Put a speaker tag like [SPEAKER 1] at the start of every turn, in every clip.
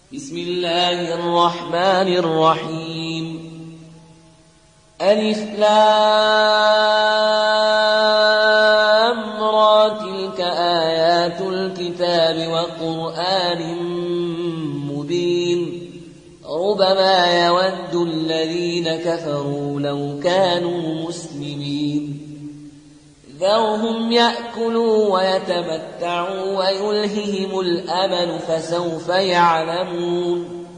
[SPEAKER 1] بسم الله الرحمن الرحيم. ألف لام را تلك آيات الكتاب وقرآن مبين ربما يود الذين كفروا لو كانوا مسلمين ذرهم يأكلوا ويتمتعوا ويلههم الأمل فسوف يعلمون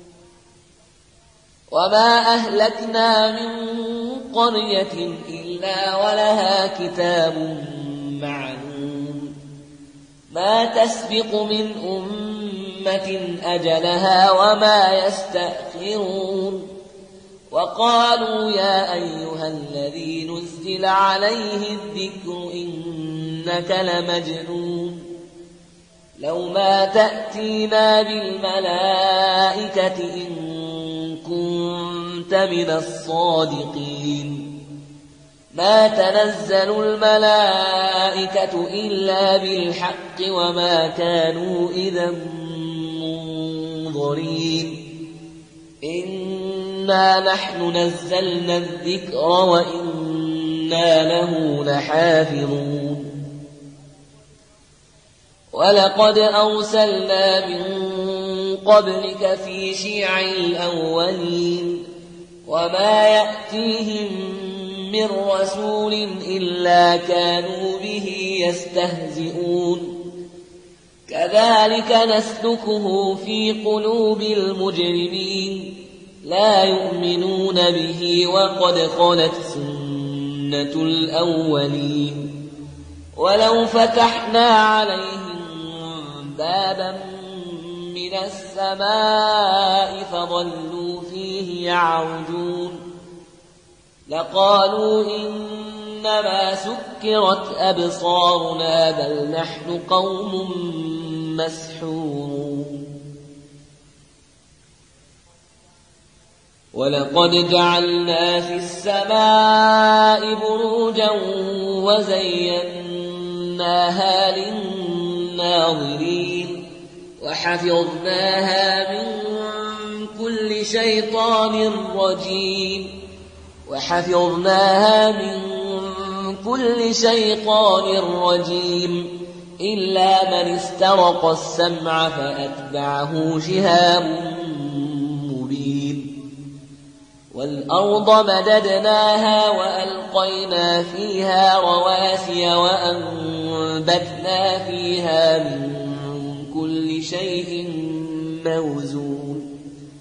[SPEAKER 1] وما أهلكنا من قرية إلا ولها كتاب معلوم ما تسبق من أمة أجلها وما يستأخرون وقالوا يا أيها الذي نزل عليه الذكر إنك لمجنون لو ما تأتينا بالملائكة إن كنت من الصادقين ما تنزل الملائكة إلا بالحق وما كانوا إذا منظرين إنا نحن نزلنا الذكر وإنا له لحافظون ولقد أرسلنا من قبلك في شيع الأولين وما يأتيهم من رسول إلا كانوا به يستهزئون كذلك نسلكه في قلوب المجرمين لا يؤمنون به وقد خلت سنة الأولين ولو فتحنا عليهم بابا من السماء فظلوا فيه يعرجون لقالوا إنما سكرت أبصارنا بل نحن قوم مسحورون ولقد جعلنا في السماء بروجا وزيناها للناظرين وحفظناها من كل شيطان رجيم إلا من استرق السمع فأتبعه شهاب مبين والأرض مددناها وألقينا فيها رواسي وأنبتنا فيها من كل شيء موزون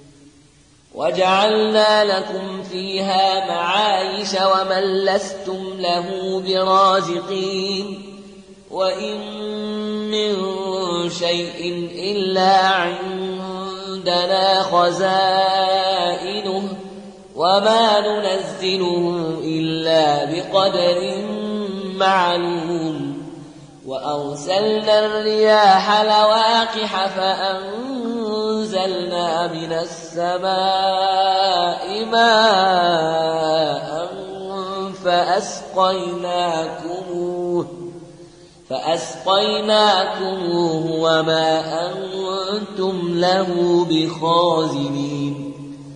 [SPEAKER 1] وجعلنا لكم فيها معايش ومن لستم له برازقين وإن من شيء إلا عندنا خزائنه وما ننزله إلا بقدر معلوم وأرسلنا الرياح لواقح فأنزلنا من السماء ماء فأسقيناكموه وما أنتم له بخازنين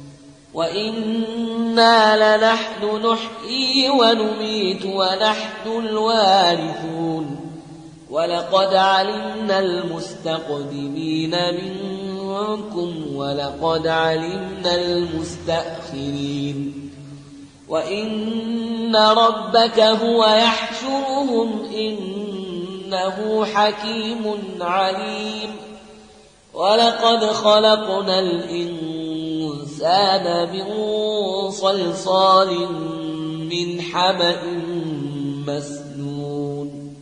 [SPEAKER 1] وإنا لنحن نحيي ونميت ونحن الوارثون ولقد علمنا المستقدمين منكم ولقد علمنا المستأخرين وإن ربك هو يحشرهم إنه حكيم عليم ولقد خلقنا الإنسان من صلصال من حمأ مسنون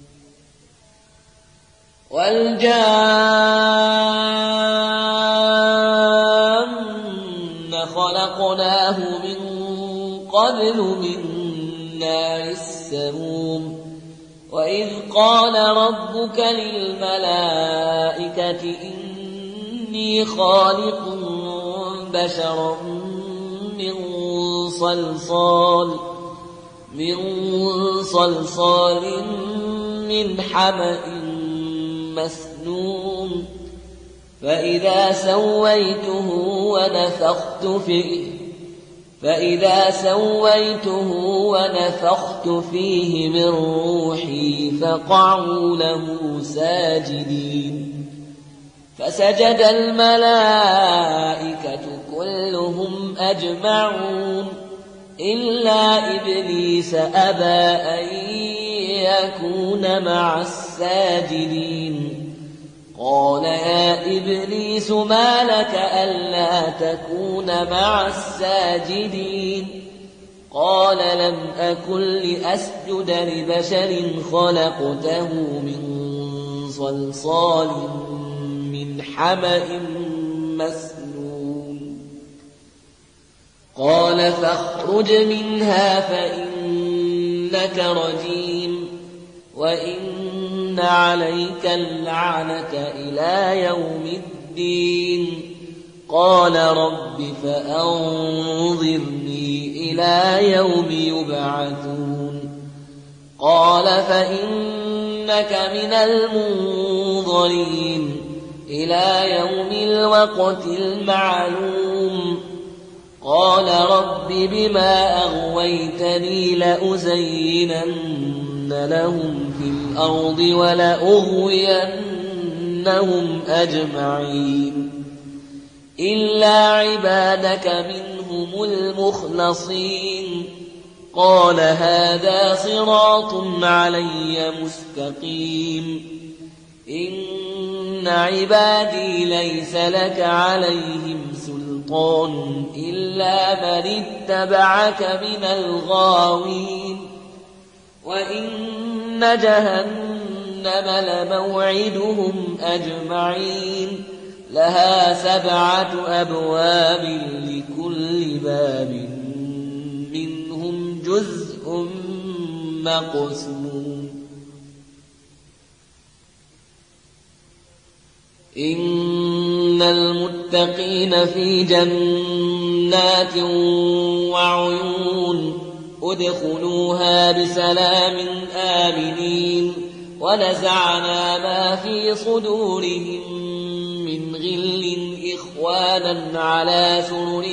[SPEAKER 1] والجان خلقناه من قبل من نار السموم وإذ قال ربك للملائكة إني خالق بشرا من صلصال من حمأ مسنون فإذا سويته ونفخت فيه من روحي فقعوا له ساجدين فسجد الملائكة كلهم أجمعون إلا إبليس أبى أن يكون مع الساجدين قال يا إبليس ما لك ألا تكون مع الساجدين قال لم أكن لأسجد لبشر خلقته من صلصال من حمأ مسنون قال فاخرج منها فإنك رجيم وإن عليك اللعنة إلى يوم الدين قال رب فأنظرني إلى يوم يبعثون قال فإنك من المنظرين إلى يوم الوقت المعلوم قال رب بما أغويتني لأزينن لهم في الأرض ولأغوينهم أجمعين إلا عبادك منهم المخلصين قال هذا صراط علي مستقيم إن عبادي ليس لك عليهم سلطان إلا من اتبعك من الغاوين وإن جهنم لموعدهم أجمعين لها 7 أبواب لكل باب منهم جزء مقسوم إن المتقين في جنات وعيون ادخلوها بسلام آمنين ونزعنا ما في صدورهم من غل إخوانا على سرر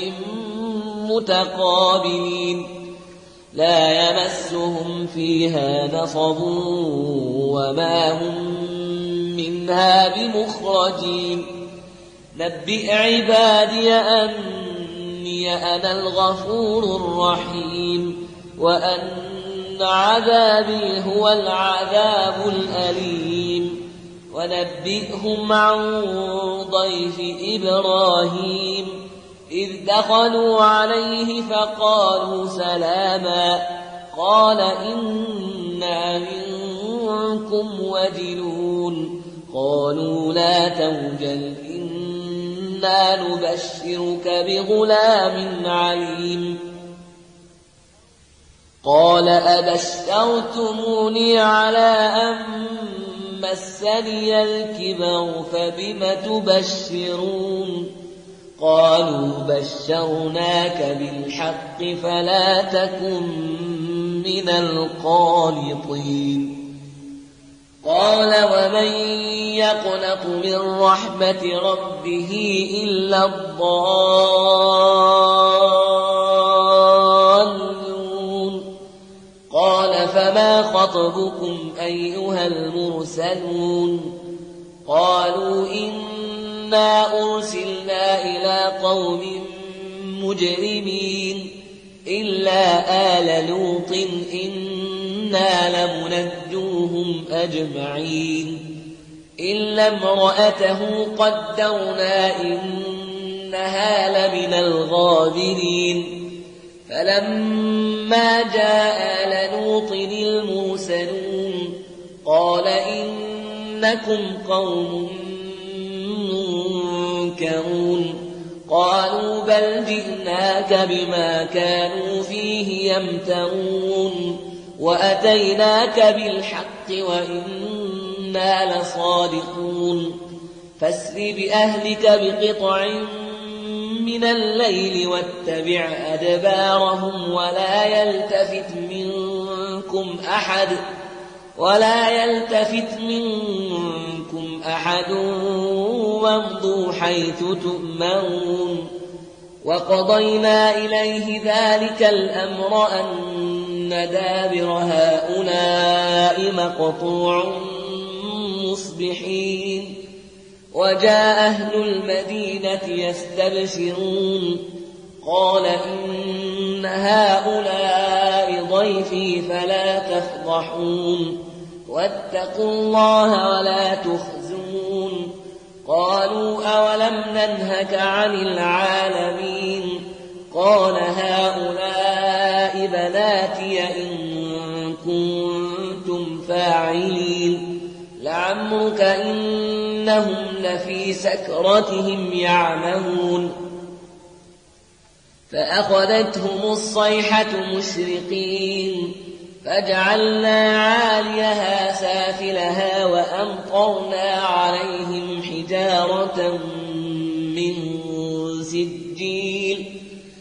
[SPEAKER 1] متقابلين لا يمسهم فيها نصب وما هم منها بمخرجين نبئ عبادي أني أنا الغفور الرحيم وأن عذابي هو العذاب الأليم ونبئهم عن ضيف إبراهيم إذ دخلوا عليه فقالوا سلاما قال إنا منكم وجلون قالوا لا توجل إنا نبشرك بغلام عليم قال أبشرتموني على أن مسني الكبر فبم تبشرون قالوا بشرناك بالحق فلا تكن من القانطين قال ومن يقنط من رحمة ربه إلا الضالون قال فما خطبكم أيها المرسلون قالوا إنا أرسلنا إلى قوم مجرمين إلا آل لوط إنا لمنجوهم أجمعين إلا امرأته قدرنا إنها لمن الغابرين فلما جاء آل لوط المرسلون قال إنكم قوم منكرون قالوا بل جئناك بما كانوا فيه يمترون وأتيناك بالحق وإنا لصادقون فاسر بأهلك بقطع من الليل واتبع أدبارهم ولا يلتفت منكم أحد ولا يلتفت منكم أحد وامضوا حيث تؤمرون وقضينا إليه ذلك الأمر أن دابر هؤلاء مقطوع مصبحين وجاء أهل المدينة يستبشرون قال إن هؤلاء ضيفي فلا تفضحون واتقوا الله ولا تخزون قالوا أولم ننهك عن العالمين قال هؤلاء بناتي إن كنتم فاعلين لعمرك إنهم لفي سكرتهم يعمهون فأخذتهم الصيحة مشرقين فجعلنا عاليها سافلها وأمطرنا عليهم حجارة من سجيل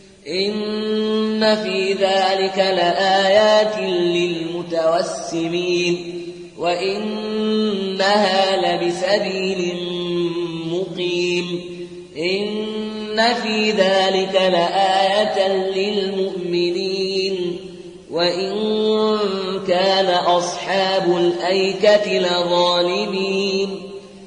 [SPEAKER 1] إن في ذلك لآيات للمتوسمين وإنها لبسبيل مقيم إن في ذلك لآية للمؤمنين وإن كان أصحاب الأيكة لظالمين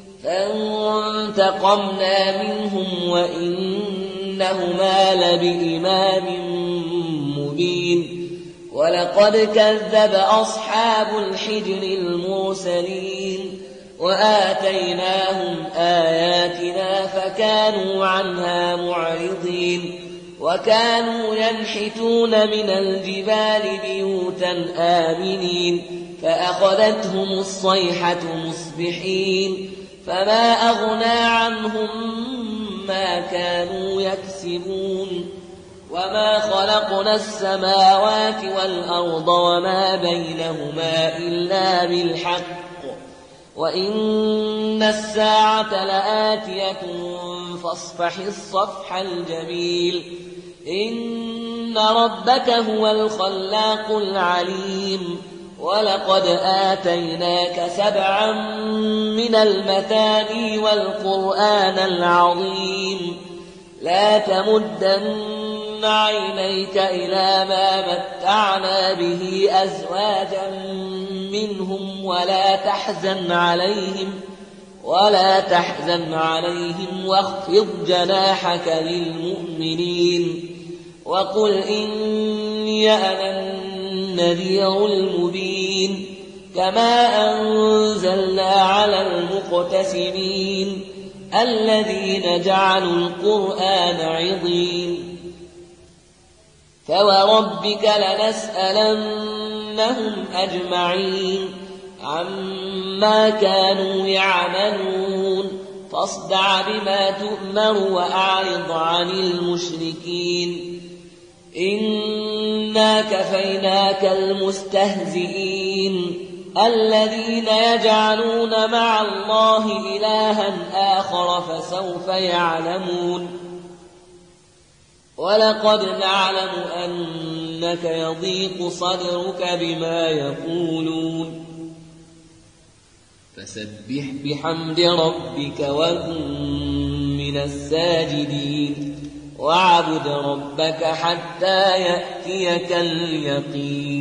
[SPEAKER 1] فانتقمنا منهم وإنهما لبإمام مبين ولقد كذب أصحاب الحجر المرسلين وآتيناهم آياتنا فكانوا عنها معرضين وكانوا ينحتون من الجبال بيوتا آمنين فأخذتهم الصيحة مصبحين فما أغنى عنهم ما كانوا يكسبون وما خلقنا السماوات والأرض وما بينهما إلا بالحق وإن الساعة لآتية فاصفح الصفح الجميل إن ربك هو الخلاق العليم ولقد آتيناك 7 من المثاني والقرآن العظيم لا تمدن عينيك إلى ما متعنا به أزواجا منهم ولا تحزن عليهم واخفض جناحك للمؤمنين وقل إني أنا النذير المبين كما أنزلنا على المقتسمين الذين جعلوا القرآن عضين فوربك لنسألنهم أجمعين عما كانوا يعملون فاصدع بما تؤمر وأعرض عن المشركين إنا كفيناك المستهزئين الذين يجعلون مع الله إلها آخر فسوف يعلمون ولقد نعلم أنك يضيق صدرك بما يقولون فسبح بحمد ربك وكن من الساجدين واعبد ربك حتى يأتيك اليقين